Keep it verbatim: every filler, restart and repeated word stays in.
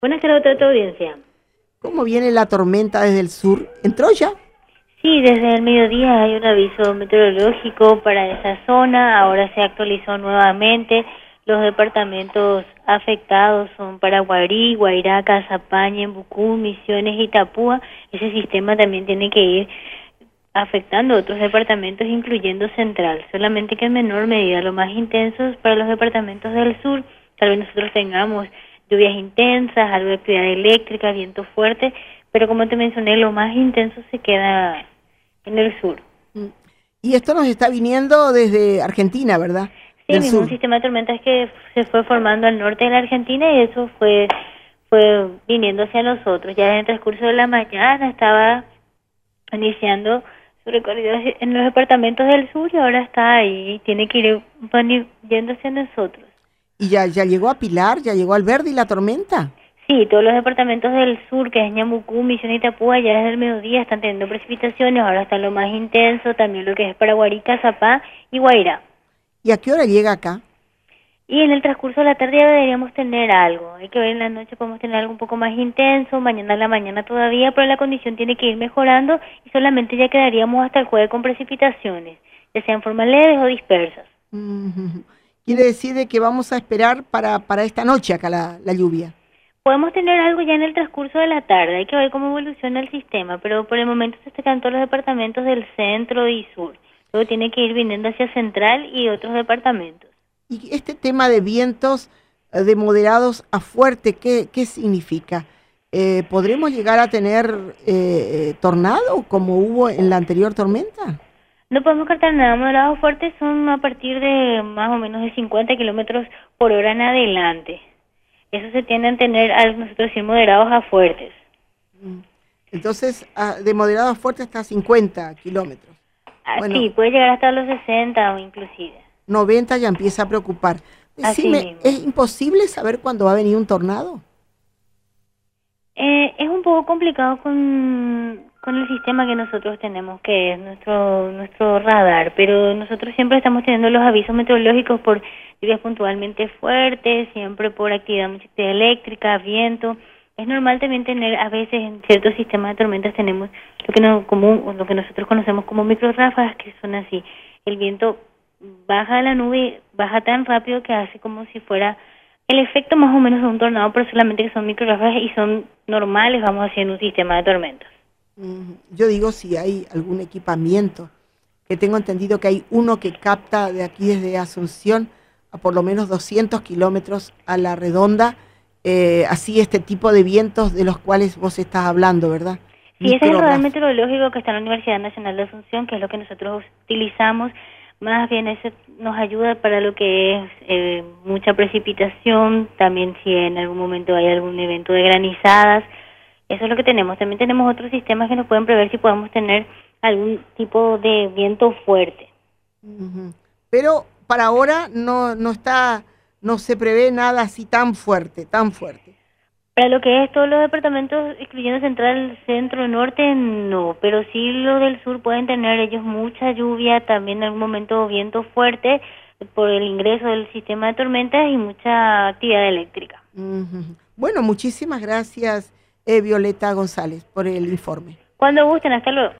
Buenas tardes a toda tu audiencia. ¿Cómo viene la tormenta desde el sur? ¿Entró ya? Sí, desde el mediodía hay un aviso meteorológico para esa zona, ahora se actualizó nuevamente. Los departamentos afectados son Paraguarí, Guairá, Casapaña, Ñembucú, Misiones y Itapúa. Ese sistema también tiene que ir afectando otros departamentos, incluyendo Central, solamente que en menor medida. Lo más intensos para los departamentos del sur, tal vez nosotros tengamos lluvias intensas, algo de actividad eléctrica, viento fuerte, pero como te mencioné, lo más intenso se queda en el sur. Y esto nos está viniendo desde Argentina, ¿verdad? Sí, Del mismo sur. un sistema de tormentas que se fue formando al norte de la Argentina y eso fue fue viniendo hacia nosotros. Ya en el transcurso de la mañana estaba iniciando su recorrido en los departamentos del sur y ahora está ahí, tiene que ir yendo hacia nosotros. ¿Y ya, ya llegó a Pilar? ¿Ya llegó al Verde y la tormenta? Sí, todos los departamentos del sur, que es Ñembucú, Misiones y Itapúa, ya desde el mediodía están teniendo precipitaciones, ahora está lo más intenso, también lo que es Paraguarí, Caazapá y Guairá. ¿Y a qué hora llega acá? Y en el transcurso de la tarde ya deberíamos tener algo, hay que ver en la noche, podemos tener algo un poco más intenso, mañana en la mañana todavía, pero la condición tiene que ir mejorando y solamente ya quedaríamos hasta el jueves con precipitaciones, ya sean formas leves o dispersas. Mm-hmm. Quiere decir de que vamos a esperar para, para esta noche acá la, la lluvia. Podemos tener algo ya en el transcurso de la tarde, hay que ver cómo evoluciona el sistema, pero por el momento se están todos los departamentos del centro y sur. Luego tiene que ir viniendo hacia central y otros departamentos. Y este tema de vientos de moderados a fuerte, ¿qué, qué significa? Eh, ¿Podremos llegar a tener eh, tornado como hubo en la anterior tormenta? No podemos cartar nada, moderados fuertes son a partir de más o menos de cincuenta kilómetros por hora en adelante. Eso se tiende a tener, a nosotros decir, moderados a fuertes. Entonces, de moderado a fuerte hasta cincuenta kilómetros. Ah, bueno, sí, puede llegar hasta los sesenta o inclusive. noventa ya empieza a preocupar. Decime, ¿es imposible saber cuándo va a venir un tornado? Eh, es un poco complicado con, con el sistema que nosotros tenemos, que es nuestro nuestro radar, pero nosotros siempre estamos teniendo los avisos meteorológicos por lluvias puntualmente fuertes, siempre por actividad, mucha actividad eléctrica, viento. Es normal también tener, a veces en ciertos sistemas de tormentas tenemos lo que, no, común, lo que nosotros conocemos como microráfagas, que son así. El viento baja la nube, baja tan rápido que hace como si fuera el efecto más o menos de un tornado, pero solamente que son microráfagas y son normales, vamos a decir, en un sistema de tormentas. Yo digo si hay algún equipamiento, que tengo entendido que hay uno que capta de aquí desde Asunción a por lo menos doscientos kilómetros a la redonda, eh, así este tipo de vientos de los cuales vos estás hablando, ¿verdad? Sí, ese es el radar meteorológico que está en la Universidad Nacional de Asunción, que es lo que nosotros utilizamos. Más bien ese nos ayuda para lo que es eh, mucha precipitación, también si en algún momento hay algún evento de granizadas. Eso es lo que tenemos. También tenemos otros sistemas que nos pueden prever si podemos tener algún tipo de viento fuerte. Uh-huh. Pero para ahora no no está, no se prevé nada así tan fuerte, tan fuerte. Para lo que es todos los departamentos, incluyendo Central, Centro, Norte, no, pero sí lo del sur pueden tener ellos mucha lluvia, también en algún momento viento fuerte por el ingreso del sistema de tormentas y mucha actividad eléctrica. Uh-huh. Bueno, muchísimas gracias, eh, Violeta González, por el informe. Cuando gusten, hasta luego.